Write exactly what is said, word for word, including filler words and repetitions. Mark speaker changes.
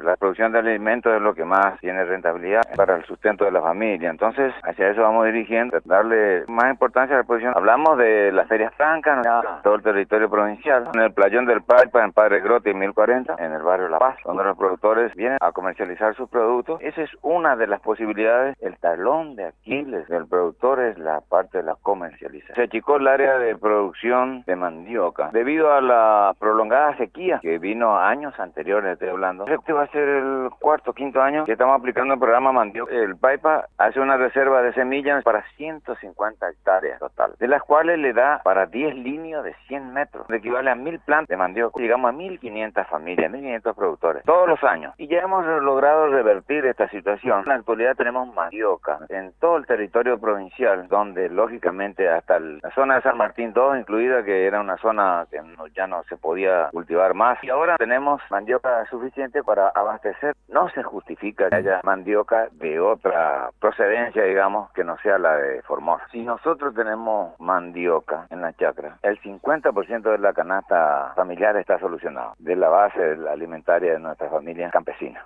Speaker 1: la producción de alimentos es lo que más tiene rentabilidad para el sustento de la familia. Entonces, hacia eso vamos dirigiendo, darle más importancia a la producción. Hablamos de las ferias francas, ¿no? Todo el territorio provincial, en el playón del Paipa, en Padre Grote y mil cuarenta, en el barrio La Paz, donde los productores vienen a comercializar sus productos. Esa es una de las posibilidades. El talón de Aquiles del productor es la parte de la comercialización. Se achicó el área de producción de mandioca debido a la prolongada sequía que vino años anteriores, estoy hablando. Este va a ser el cuarto, quinto año que estamos aplicando el programa mandioca. El Paipa hace una reserva de semillas para ciento cincuenta hectáreas total, de las cuales le da para diez líneas de cien metros, que equivale a mil plantas de mandioca. Llegamos a mil quinientas familias, mil quinientos productores, todos los años. Y ya hemos logrado revertir esta situación. En la actualidad tenemos mandioca en todo el territorio provincial, donde lógicamente hasta el, la zona de San Martín dos incluida, que era una zona que no, ya no se podía cultivar más. Y ahora tenemos mandioca suficiente para abastecer. No se justifica que haya mandioca de otra procedencia, digamos, que no sea la de Formosa. Si nosotros tenemos mandioca en la chacra, el cincuenta por ciento de la canasta familiar está solucionado, de la base alimentaria de nuestra familia campesina.